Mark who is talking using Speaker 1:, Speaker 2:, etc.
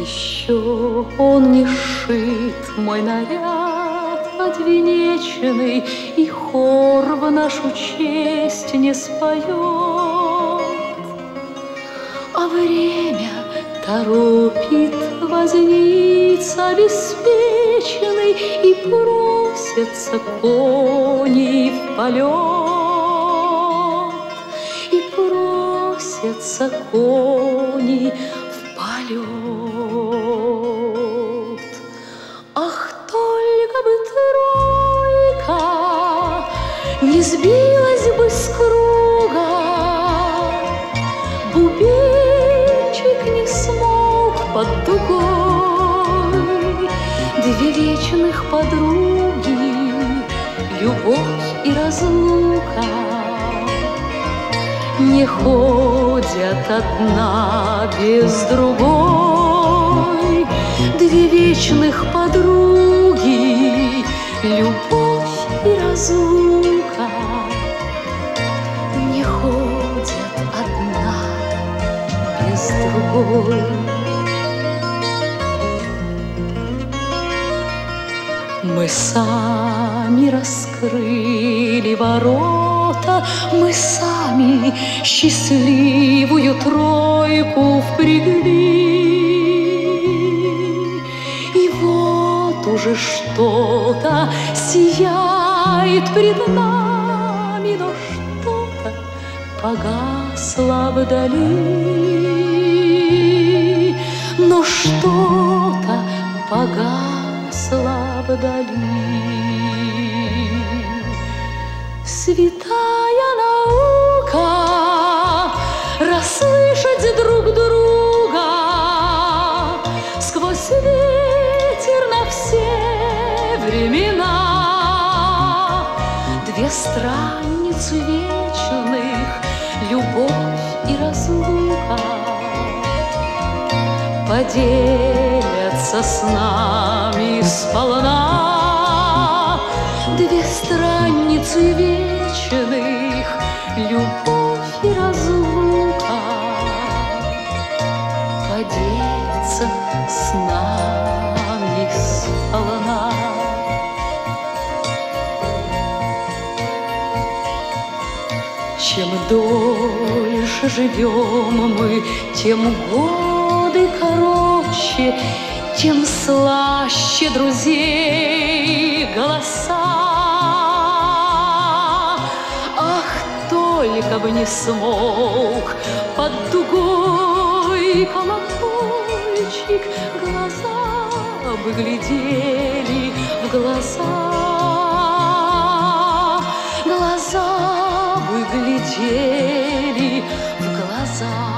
Speaker 1: Еще он не сшит, мой наряд подвенечный, и хор в нашу честь не споет. А время торопит возница обеспеченный, и просятся кони в полет, и просятся кони в полет. Ах, только бы тройка не сбилась бы с круга, бубенчик не смолк под дугой. Две вечных подруги, любовь и разлука, не ходят одна без другой. Две вечных подруги, любовь и разлука, не ходят одна без другой. Мы сами раскрыли ворота, мы сами счастливую тройку впрягли. И вот уже что-то сияет пред нами, но что-то погасло вдали, но что-то погасло вдали. Святая наука расслышать друг друга сквозь ветер на все времена. Две страницы вечных, любовь и разлука, поделятся с нами сполна. Две страницы вечных, любовь и разлука, поделятся с нами сполна. Чем дольше живем мы, тем годы короче, тем слаще друзей голоса. Ах, только бы не смолк под дугой колокольчик, глаза бы глядели в глаза, глаза бы глядели в глаза.